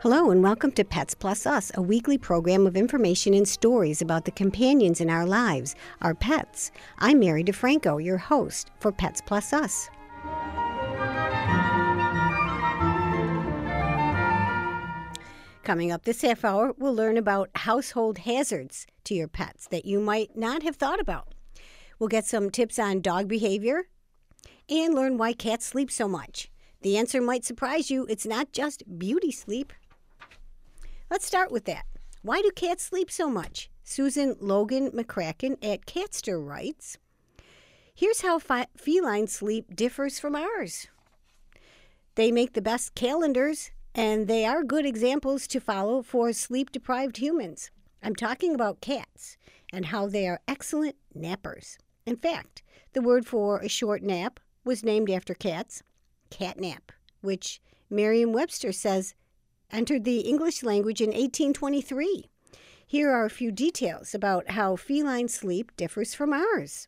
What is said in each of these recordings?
Hello and welcome to Pets Plus Us, a weekly program of information and stories about the companions in our lives, our pets. I'm Mary DeFranco, your host for Pets Plus Us. Coming up this half hour, we'll learn about household hazards to your pets that you might not have thought about. We'll get some tips on dog behavior and learn why cats sleep so much. The answer might surprise you. It's not just beauty sleep. Let's start with that. Why do cats sleep so much? Susan Logan McCracken at Catster writes, here's how feline sleep differs from ours. They make the best calendars, and they are good examples to follow for sleep-deprived humans. I'm talking about cats and how they are excellent nappers. In fact, the word for a short nap was named after cats, catnap, which Merriam-Webster says entered the English language in 1823. Here are a few details about how feline sleep differs from ours.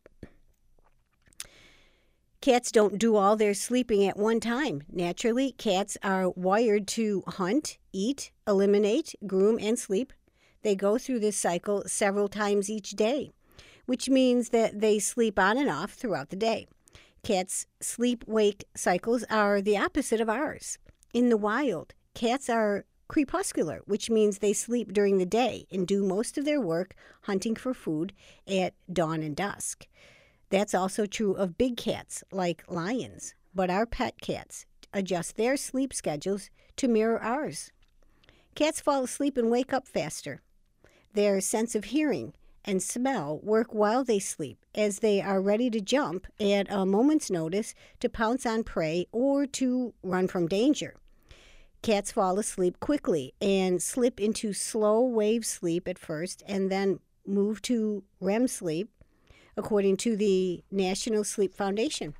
Cats don't do all their sleeping at one time. Naturally, cats are wired to hunt, eat, eliminate, groom, and sleep. They go through this cycle several times each day, which means that they sleep on and off throughout the day. Cats' sleep-wake cycles are the opposite of ours. In the wild, cats are crepuscular, which means they sleep during the day and do most of their work hunting for food at dawn and dusk. That's also true of big cats like lions, but our pet cats adjust their sleep schedules to mirror ours. Cats fall asleep and wake up faster. Their sense of hearing and smell work while they sleep, as they are ready to jump at a moment's notice to pounce on prey or to run from danger. Cats fall asleep quickly and slip into slow wave sleep at first and then move to REM sleep, according to the National Sleep Foundation.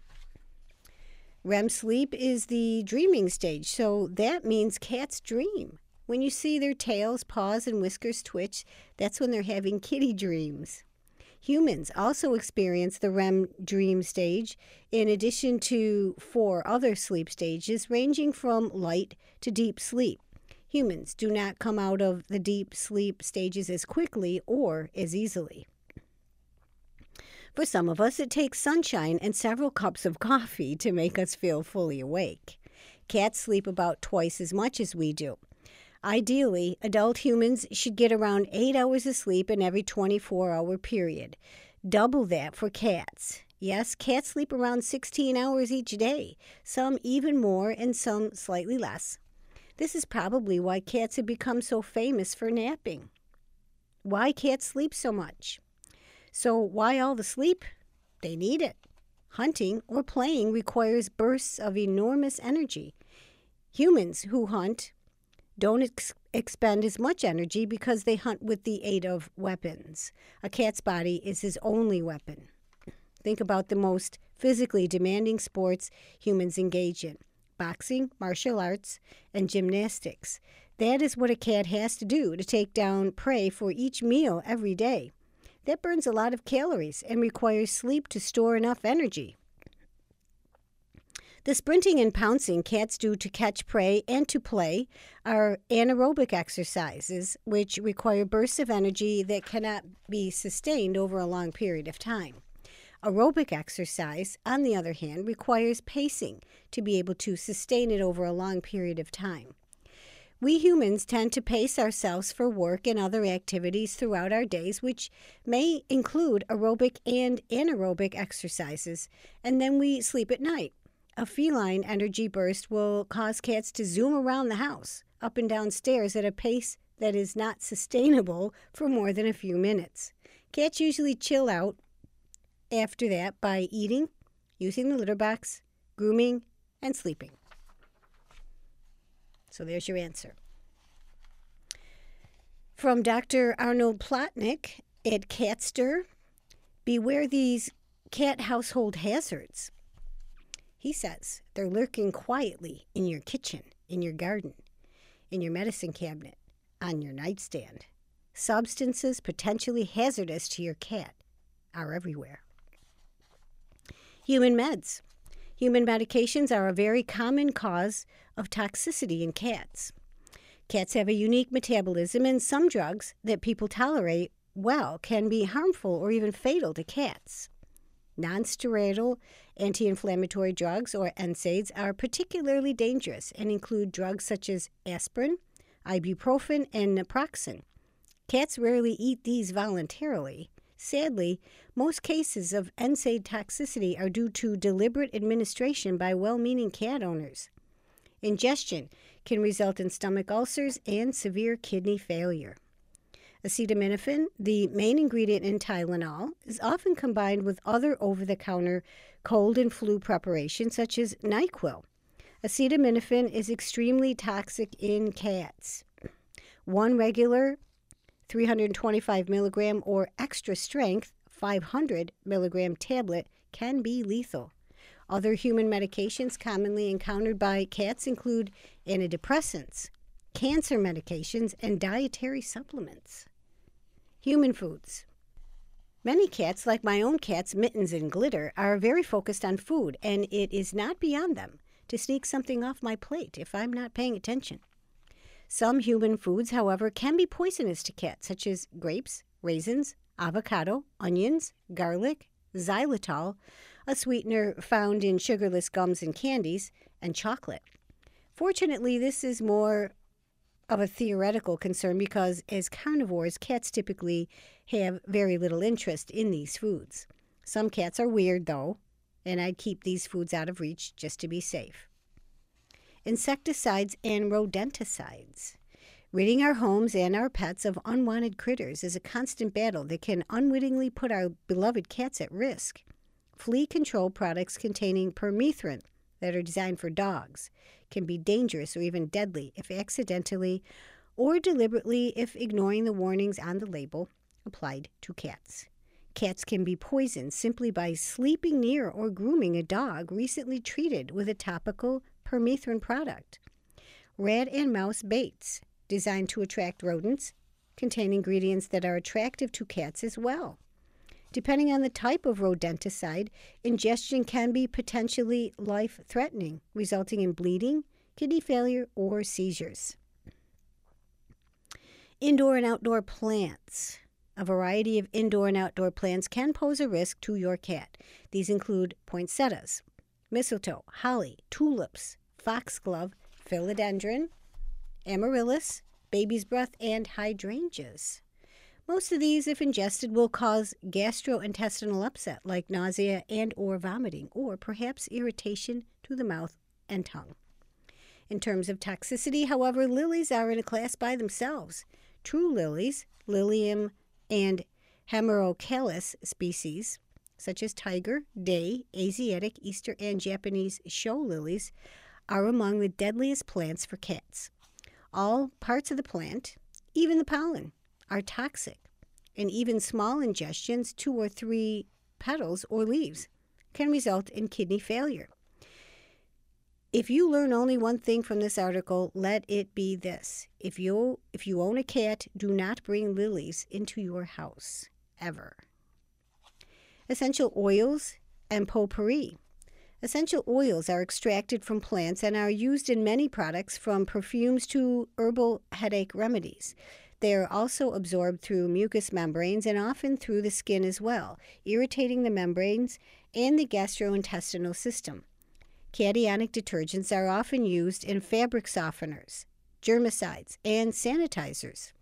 REM sleep is the dreaming stage, so that means cats dream. When you see their tails, paws, and whiskers twitch, that's when they're having kitty dreams. Humans also experience the REM dream stage in addition to 4 other sleep stages ranging from light to deep sleep. Humans do not come out of the deep sleep stages as quickly or as easily. For some of us, it takes sunshine and several cups of coffee to make us feel fully awake. Cats sleep about twice as much as we do. Ideally, adult humans should get around 8 hours of sleep in every 24-hour period. Double that for cats. Yes, cats sleep around 16 hours each day, some even more and some slightly less. This is probably why cats have become so famous for napping. Why cats sleep so much? So why all the sleep? They need it. Hunting or playing requires bursts of enormous energy. Humans who hunt don't expend as much energy because they hunt with the aid of weapons. A cat's body is his only weapon. Think about the most physically demanding sports humans engage in: boxing, martial arts, and gymnastics. That is what a cat has to do to take down prey for each meal every day. That burns a lot of calories and requires sleep to store enough energy. The sprinting and pouncing cats do to catch prey and to play are anaerobic exercises, which require bursts of energy that cannot be sustained over a long period of time. Aerobic exercise, on the other hand, requires pacing to be able to sustain it over a long period of time. We humans tend to pace ourselves for work and other activities throughout our days, which may include aerobic and anaerobic exercises, and then we sleep at night. A feline energy burst will cause cats to zoom around the house, up and down stairs at a pace that is not sustainable for more than a few minutes. Cats usually chill out after that by eating, using the litter box, grooming, and sleeping. So there's your answer. From Dr. Arnold Plotnick at Catster, beware these cat household hazards. He says they're lurking quietly in your kitchen, in your garden, in your medicine cabinet, on your nightstand. Substances potentially hazardous to your cat are everywhere. Human meds. Human medications are a very common cause of toxicity in cats. Cats have a unique metabolism, and some drugs that people tolerate well can be harmful or even fatal to cats. Non-steroidal anti-inflammatory drugs, or NSAIDs, are particularly dangerous and include drugs such as aspirin, ibuprofen, and naproxen. Cats rarely eat these voluntarily. Sadly, most cases of NSAID toxicity are due to deliberate administration by well-meaning cat owners. Ingestion can result in stomach ulcers and severe kidney failure. Acetaminophen, the main ingredient in Tylenol, is often combined with other over-the-counter cold and flu preparations such as NyQuil. Acetaminophen is extremely toxic in cats. One regular 325 milligram or extra strength 500 milligram tablet can be lethal. Other human medications commonly encountered by cats include antidepressants, cancer medications, and dietary supplements. Human foods. Many cats, like my own cats Mittens and Glitter, are very focused on food, and it is not beyond them to sneak something off my plate if I'm not paying attention. Some human foods, however, can be poisonous to cats, such as grapes, raisins, avocado, onions, garlic, xylitol, a sweetener found in sugarless gums and candies, and chocolate. Fortunately, this is more of a theoretical concern because, as carnivores, cats typically have very little interest in these foods. Some cats are weird, though, and I'd keep these foods out of reach just to be safe. Insecticides and rodenticides. Ridding our homes and our pets of unwanted critters is a constant battle that can unwittingly put our beloved cats at risk. Flea control products containing permethrin that are designed for dogs can be dangerous or even deadly if accidentally or deliberately if ignoring the warnings on the label applied to cats. Cats can be poisoned simply by sleeping near or grooming a dog recently treated with a topical permethrin product. Rat and mouse baits, designed to attract rodents, contain ingredients that are attractive to cats as well. Depending on the type of rodenticide, ingestion can be potentially life-threatening, resulting in bleeding, kidney failure, or seizures. Indoor and outdoor plants. A variety of indoor and outdoor plants can pose a risk to your cat. These include poinsettias, mistletoe, holly, tulips, foxglove, philodendron, amaryllis, baby's breath, and hydrangeas. Most of these, if ingested, will cause gastrointestinal upset like nausea and or vomiting, or perhaps irritation to the mouth and tongue. In terms of toxicity, however, lilies are in a class by themselves. True lilies, Lilium and Hemerocallis species, such as tiger, day, Asiatic, Easter, and Japanese show lilies, are among the deadliest plants for cats. All parts of the plant, even the pollen, are toxic, and even small ingestions, 2 or 3 petals or leaves, can result in kidney failure. If you learn only one thing from this article, let it be this. If you own a cat, do not bring lilies into your house, ever. Essential oils and potpourri. Essential oils are extracted from plants and are used in many products, from perfumes to herbal headache remedies. They are also absorbed through mucous membranes and often through the skin as well, irritating the membranes and the gastrointestinal system. Cationic detergents are often used in fabric softeners, germicides, and sanitizers.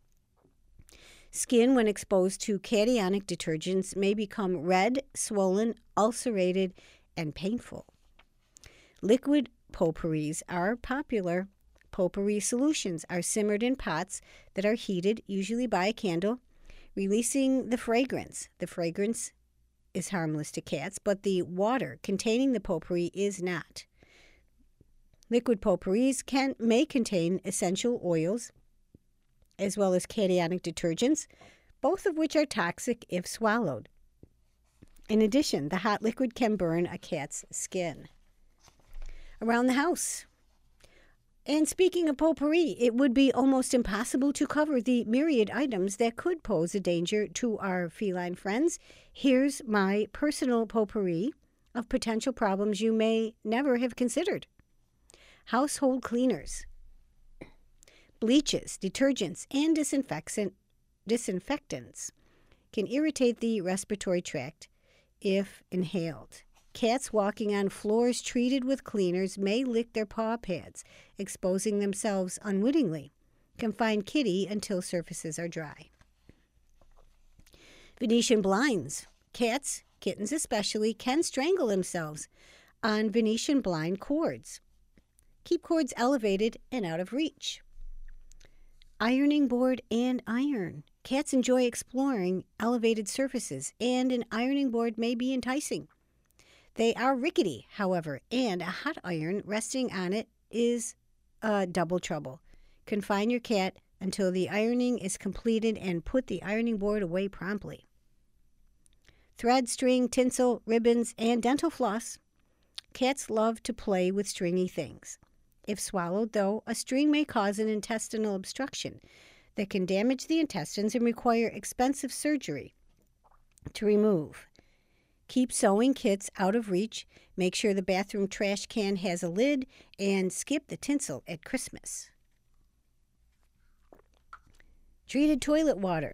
Skin, when exposed to cationic detergents, may become red, swollen, ulcerated, and painful. Liquid potpourris are popular. Potpourri solutions are simmered in pots that are heated, usually by a candle, releasing the fragrance. The fragrance is harmless to cats, but the water containing the potpourri is not. Liquid potpourris may contain essential oils as well as cationic detergents, both of which are toxic if swallowed. In addition, the hot liquid can burn a cat's skin. Around the house. And speaking of potpourri, it would be almost impossible to cover the myriad items that could pose a danger to our feline friends. Here's my personal potpourri of potential problems you may never have considered. Household cleaners. Bleaches, detergents, and disinfectants can irritate the respiratory tract if inhaled. Cats walking on floors treated with cleaners may lick their paw pads, exposing themselves unwittingly. Confine kitty until surfaces are dry. Venetian blinds. Cats, kittens especially, can strangle themselves on Venetian blind cords. Keep cords elevated and out of reach. Ironing board and iron. Cats enjoy exploring elevated surfaces, and an ironing board may be enticing. They are rickety, however, and a hot iron resting on it is double trouble. Confine your cat until the ironing is completed and put the ironing board away promptly. Thread, string, tinsel, ribbons, and dental floss. Cats love to play with stringy things. If swallowed, though, a string may cause an intestinal obstruction that can damage the intestines and require expensive surgery to remove. Keep sewing kits out of reach, make sure the bathroom trash can has a lid, and skip the tinsel at Christmas. Treated toilet water,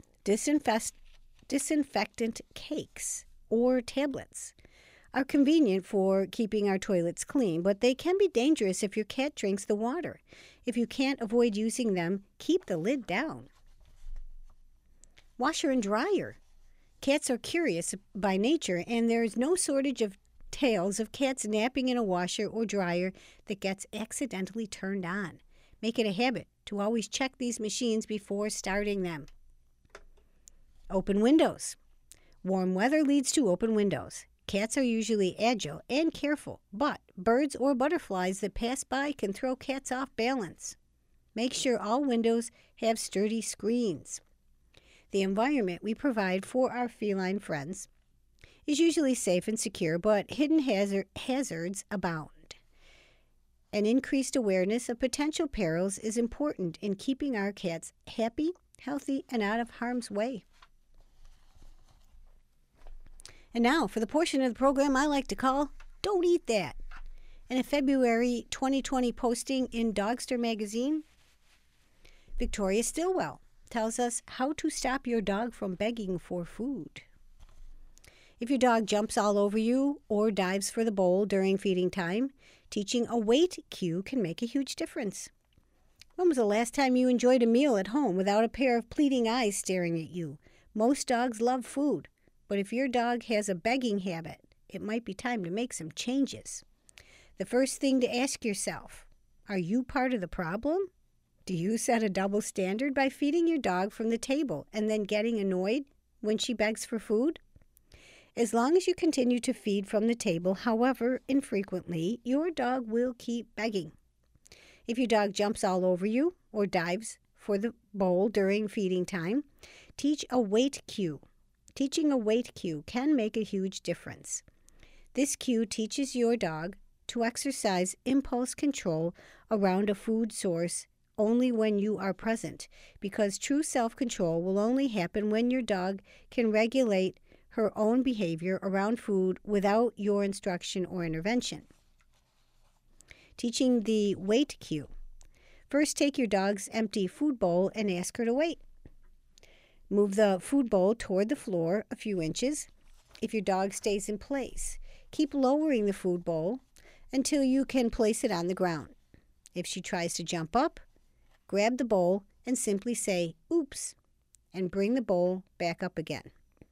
disinfectant cakes or tablets are convenient for keeping our toilets clean, but they can be dangerous if your cat drinks the water. If you can't avoid using them, keep the lid down. Washer and dryer. Cats are curious by nature, and there is no shortage of tales of cats napping in a washer or dryer that gets accidentally turned on. Make it a habit to always check these machines before starting them. Open windows. Warm weather leads to open windows. Cats are usually agile and careful, but birds or butterflies that pass by can throw cats off balance. Make sure all windows have sturdy screens. The environment we provide for our feline friends is usually safe and secure, but hidden hazards abound. An increased awareness of potential perils is important in keeping our cats happy, healthy, and out of harm's way. And now for the portion of the program I like to call Don't Eat That. In a February 2020 posting in Dogster magazine, Victoria Stilwell tells us how to stop your dog from begging for food. If your dog jumps all over you or dives for the bowl during feeding time, teaching a wait cue can make a huge difference. When was the last time you enjoyed a meal at home without a pair of pleading eyes staring at you? Most dogs love food, but if your dog has a begging habit, it might be time to make some changes. The first thing to ask yourself, are you part of the problem? Do you set a double standard by feeding your dog from the table and then getting annoyed when she begs for food? As long as you continue to feed from the table, however infrequently, your dog will keep begging. If your dog jumps all over you or dives for the bowl during feeding time, teach a wait cue. Teaching a wait cue can make a huge difference. This cue teaches your dog to exercise impulse control around a food source only when you are present, because true self-control will only happen when your dog can regulate her own behavior around food without your instruction or intervention. Teaching the wait cue. First, take your dog's empty food bowl and ask her to wait. Move the food bowl toward the floor a few inches. If your dog stays in place, keep lowering the food bowl until you can place it on the ground. If she tries to jump up, grab the bowl and simply say, "Oops," and bring the bowl back up again.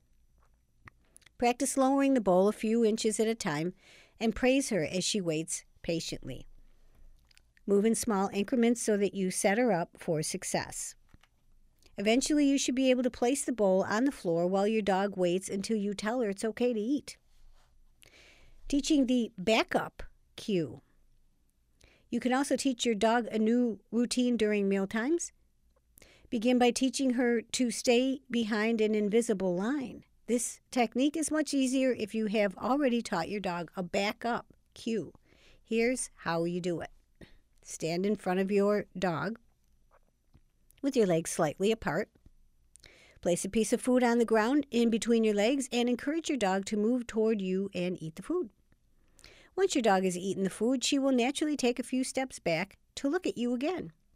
Practice lowering the bowl a few inches at a time and praise her as she waits patiently. Move in small increments so that you set her up for success. Eventually, you should be able to place the bowl on the floor while your dog waits until you tell her it's okay to eat. Teaching the backup cue. You can also teach your dog a new routine during meal times. Begin by teaching her to stay behind an invisible line. This technique is much easier if you have already taught your dog a backup cue. Here's how you do it. Stand in front of your dog with your legs slightly apart. Place a piece of food on the ground in between your legs and encourage your dog to move toward you and eat the food. Once your dog has eaten the food, she will naturally take a few steps back to look at you again.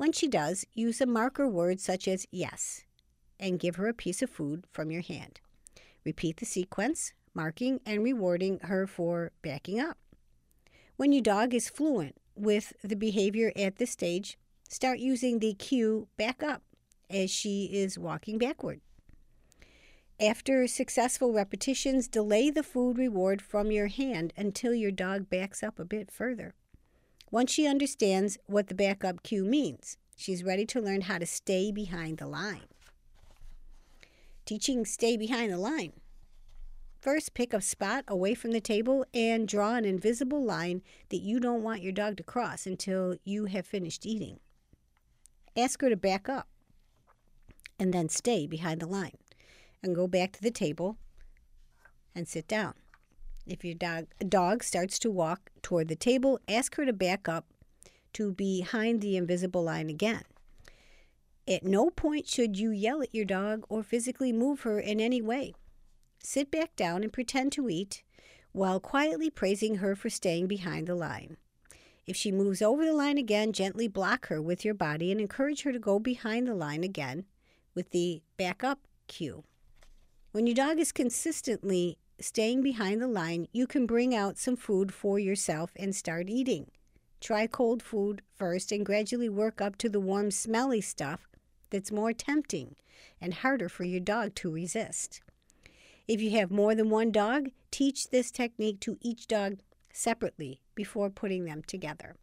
When she does, use a marker word such as yes and give her a piece of food from your hand. Repeat the sequence, marking and rewarding her for backing up. When your dog is fluent with the behavior at this stage, start using the cue back up as she is walking backward. After successful repetitions, delay the food reward from your hand until your dog backs up a bit further. Once she understands what the backup cue means, she's ready to learn how to stay behind the line. Teaching stay behind the line. First, pick a spot away from the table and draw an invisible line that you don't want your dog to cross until you have finished eating. Ask her to back up and then stay behind the line and go back to the table and sit down. If your dog starts to walk toward the table, ask her to back up to behind the invisible line again. At no point should you yell at your dog or physically move her in any way. Sit back down and pretend to eat while quietly praising her for staying behind the line. If she moves over the line again, gently block her with your body and encourage her to go behind the line again with the back up cue. When your dog is consistently staying behind the line, you can bring out some food for yourself and start eating. Try cold food first and gradually work up to the warm, smelly stuff that's more tempting and harder for your dog to resist. If you have more than one dog, teach this technique to each dog separately before putting them together.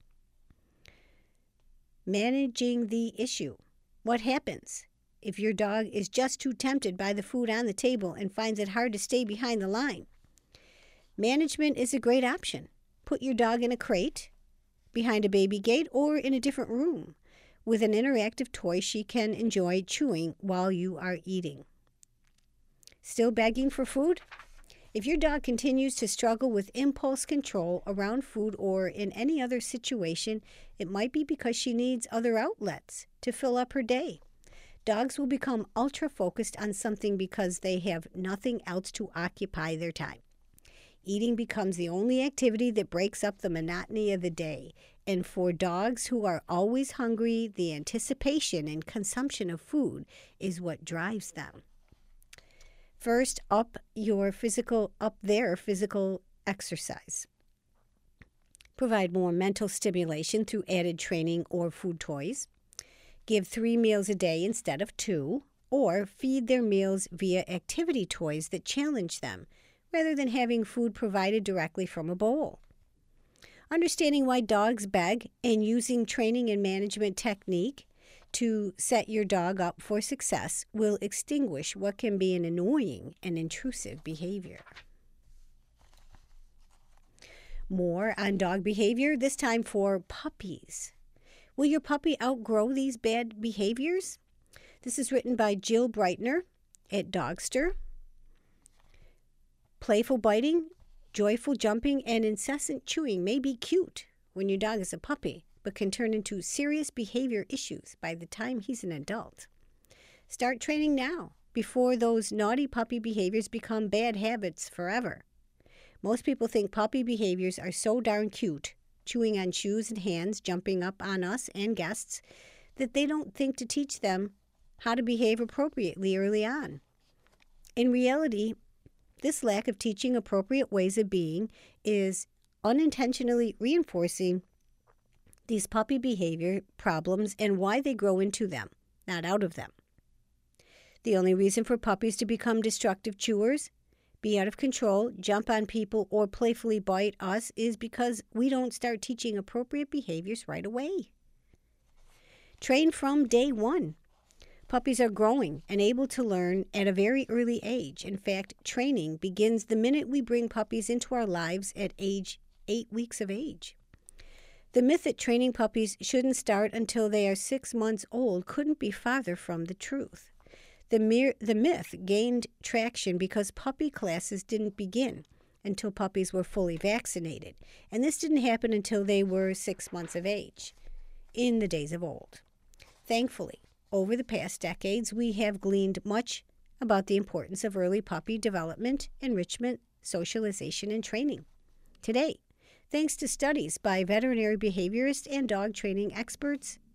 Managing the issue. What happens if your dog is just too tempted by the food on the table and finds it hard to stay behind the line? Management is a great option. Put your dog in a crate, behind a baby gate, or in a different room with an interactive toy she can enjoy chewing while you are eating. Still begging for food? If your dog continues to struggle with impulse control around food or in any other situation, it might be because she needs other outlets to fill up her day. Dogs will become ultra-focused on something because they have nothing else to occupy their time. Eating becomes the only activity that breaks up the monotony of the day. And for dogs who are always hungry, the anticipation and consumption of food is what drives them. First, up their physical exercise. Provide more mental stimulation through added training or food toys. Give 3 meals a day instead of 2, or feed their meals via activity toys that challenge them, rather than having food provided directly from a bowl. Understanding why dogs beg and using training and management technique to set your dog up for success will extinguish what can be an annoying and intrusive behavior. More on dog behavior, this time for puppies. Will your puppy outgrow these bad behaviors? This is written by Jill Breitner at Dogster. Playful biting, joyful jumping, and incessant chewing may be cute when your dog is a puppy, but can turn into serious behavior issues by the time he's an adult. Start training now, before those naughty puppy behaviors become bad habits forever. Most people think puppy behaviors are so darn cute, chewing on shoes and hands, jumping up on us and guests, that they don't think to teach them how to behave appropriately early on. In reality, this lack of teaching appropriate ways of being is unintentionally reinforcing these puppy behavior problems and why they grow into them, not out of them. The only reason for puppies to become destructive chewers, be out of control, jump on people, or playfully bite us is because we don't start teaching appropriate behaviors right away. Train from day one. Puppies are growing and able to learn at a very early age. In fact, training begins the minute we bring puppies into our lives at age 8 weeks of age. The myth that training puppies shouldn't start until they are 6 months old couldn't be farther from the truth. The myth gained traction because puppy classes didn't begin until puppies were fully vaccinated, and this didn't happen until they were 6 months of age in the days of old. Thankfully, over the past decades, we have gleaned much about the importance of early puppy development, enrichment, socialization, and training. Today, thanks to studies by veterinary behaviorists and dog training experts,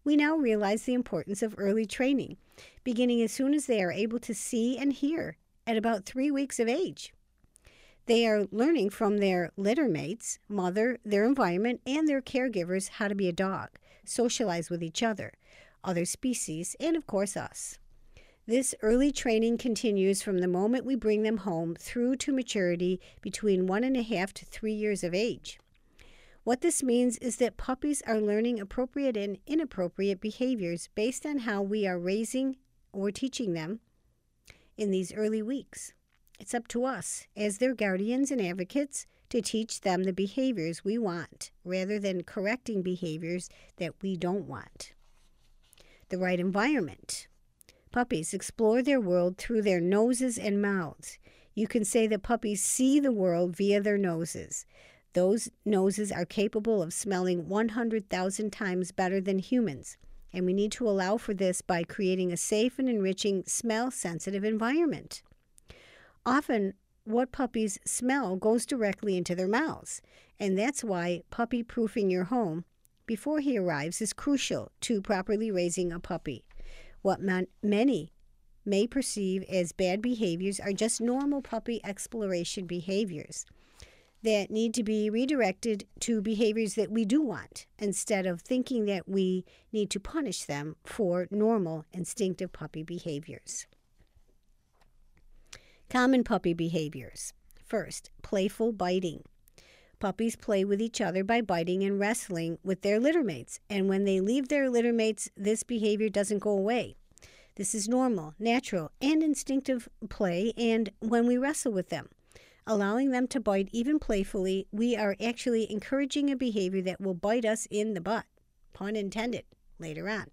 We now realize the importance of early training, beginning as soon as they are able to see and hear at about 3 weeks of age. They are learning from their litter mates, mother, their environment, and their caregivers how to be a dog, socialize with each other, other species, and of course us. This early training continues from the moment we bring them home through to maturity between 1.5 to 3 years of age. What this means is that puppies are learning appropriate and inappropriate behaviors based on how we are raising or teaching them in these early weeks. It's up to us, as their guardians and advocates, to teach them the behaviors we want, rather than correcting behaviors that we don't want. The right environment. Puppies explore their world through their noses and mouths. You can say that puppies see the world via their noses. Those noses are capable of smelling 100,000 times better than humans, and we need to allow for this by creating a safe and enriching smell-sensitive environment. Often, what puppies smell goes directly into their mouths, and that's why puppy-proofing your home before he arrives is crucial to properly raising a puppy. What many may perceive as bad behaviors are just normal puppy exploration behaviors that need to be redirected to behaviors that we do want, instead of thinking that we need to punish them for normal instinctive puppy behaviors. Common puppy behaviors. First, playful biting. Puppies play with each other by biting and wrestling with their littermates, and when they leave their littermates, this behavior doesn't go away. This is normal, natural, and instinctive play, and when we wrestle with them, allowing them to bite even playfully, we are actually encouraging a behavior that will bite us in the butt, pun intended, later on.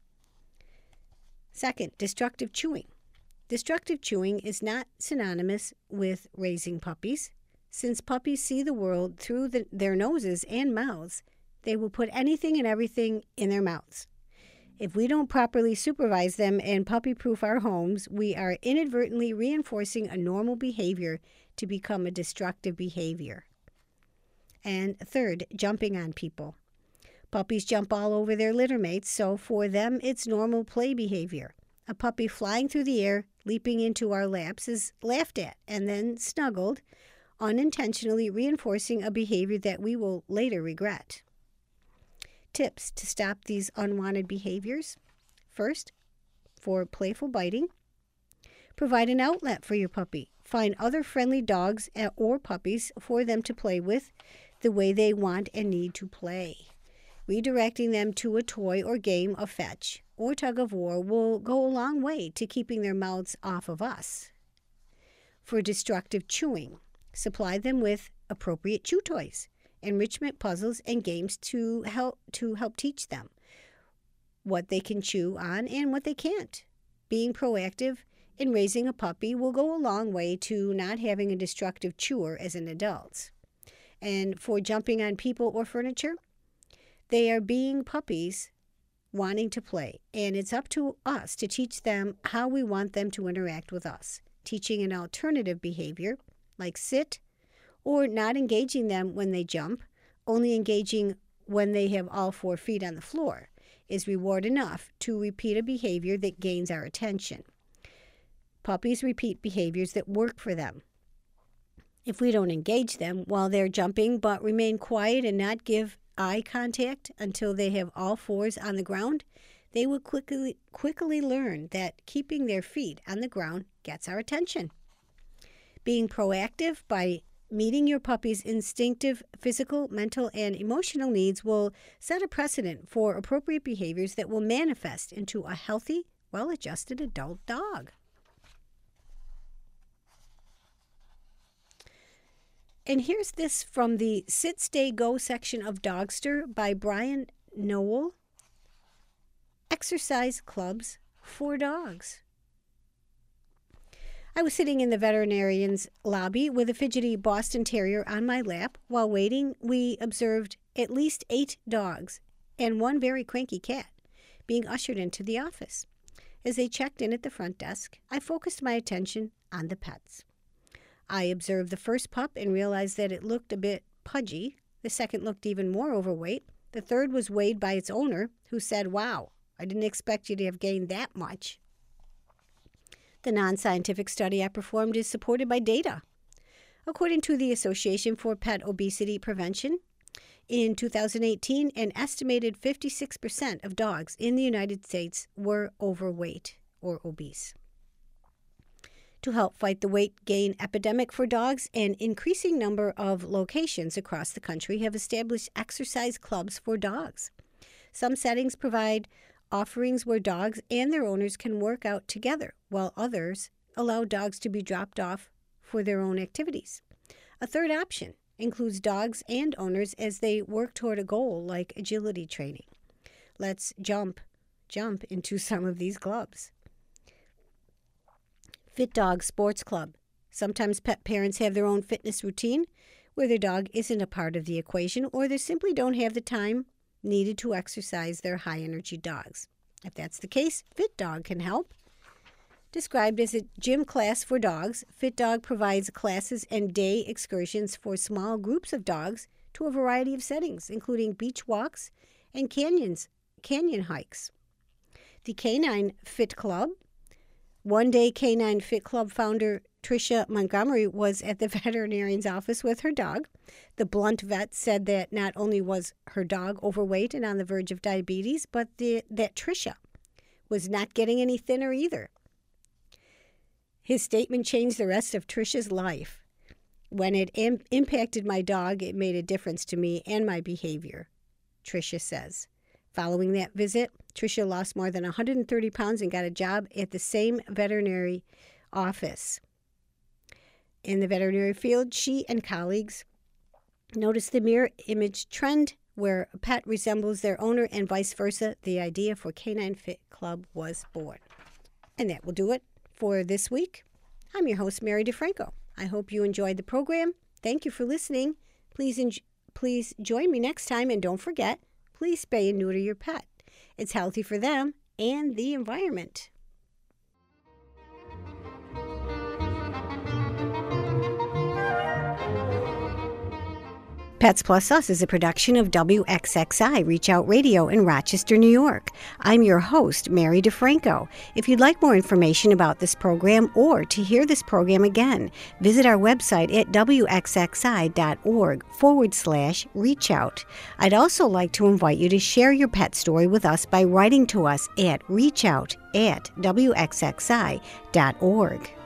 Second, destructive chewing. Destructive chewing is not synonymous with raising puppies. Since puppies see the world through their noses and mouths, they will put anything and everything in their mouths. If we don't properly supervise them and puppy-proof our homes, we are inadvertently reinforcing a normal behavior to become a destructive behavior. And third, jumping on people. Puppies jump all over their littermates, so for them it's normal play behavior. A puppy flying through the air, leaping into our laps, is laughed at and then snuggled, unintentionally reinforcing a behavior that we will later regret. Tips to stop these unwanted behaviors. First, for playful biting, provide an outlet for your puppy. Find other friendly dogs or puppies for them to play with the way they want and need to play. Redirecting them to a toy or game of fetch or tug of war will go a long way to keeping their mouths off of us. For destructive chewing, supply them with appropriate chew toys, enrichment puzzles, and games to help teach them what they can chew on and what they can't. Being proactive in raising a puppy will go a long way to not having a destructive chewer as an adult. And for jumping on people or furniture, they are being puppies wanting to play, and it's up to us to teach them how we want them to interact with us. Teaching an alternative behavior, like sit, or not engaging them when they jump, only engaging when they have all 4 feet on the floor, is reward enough to repeat a behavior that gains our attention. Puppies repeat behaviors that work for them. If we don't engage them while they're jumping but remain quiet and not give eye contact until they have all 4s on the ground, they will quickly learn that keeping their feet on the ground gets our attention. Being proactive by meeting your puppy's instinctive physical, mental, and emotional needs will set a precedent for appropriate behaviors that will manifest into a healthy, well-adjusted adult dog. And here's this from the Sit, Stay, Go section of Dogster by Brian Noel. Exercise clubs for dogs. I was sitting in the veterinarian's lobby with a fidgety Boston Terrier on my lap. While waiting, we observed at least 8 dogs and 1 very cranky cat being ushered into the office. As they checked in at the front desk, I focused my attention on the pets. I observed the first pup and realized that it looked a bit pudgy. The second looked even more overweight. The third was weighed by its owner, who said, "Wow, I didn't expect you to have gained that much." The non-scientific study I performed is supported by data. According to the Association for Pet Obesity Prevention, in 2018, an estimated 56% of dogs in the United States were overweight or obese. To help fight the weight gain epidemic for dogs, an increasing number of locations across the country have established exercise clubs for dogs. Some settings provide offerings where dogs and their owners can work out together, while others allow dogs to be dropped off for their own activities. A third option includes dogs and owners as they work toward a goal like agility training. Let's jump into some of these clubs. Fit Dog Sports Club. Sometimes pet parents have their own fitness routine where their dog isn't a part of the equation, or they simply don't have the time needed to exercise their high-energy dogs. If that's the case, Fit Dog can help. Described as a gym class for dogs, Fit Dog provides classes and day excursions for small groups of dogs to a variety of settings, including beach walks and canyon hikes. The Canine Fit Club. One day, Canine Fit Club founder Tricia Montgomery was at the veterinarian's office with her dog. The blunt vet said that not only was her dog overweight and on the verge of diabetes, but that Tricia was not getting any thinner either. His statement changed the rest of Tricia's life. When it impacted my dog, it made a difference to me and my behavior, Tricia says. Following that visit, Tricia lost more than 130 pounds and got a job at the same veterinary office. In the veterinary field, she and colleagues noticed the mirror image trend where a pet resembles their owner and vice versa. The idea for Canine Fit Club was born. And that will do it for this week. I'm your host, Mary DeFranco. I hope you enjoyed the program. Thank you for listening. Please join me next time, and don't forget, please spay and neuter your pet. It's healthy for them and the environment. Pets Plus Us is a production of WXXI Reach Out Radio in Rochester, New York. I'm your host, Mary DeFranco. If you'd like more information about this program or to hear this program again, visit our website at wxxi.org/reachout. I'd also like to invite you to share your pet story with us by writing to us at reachout@wxxi.org.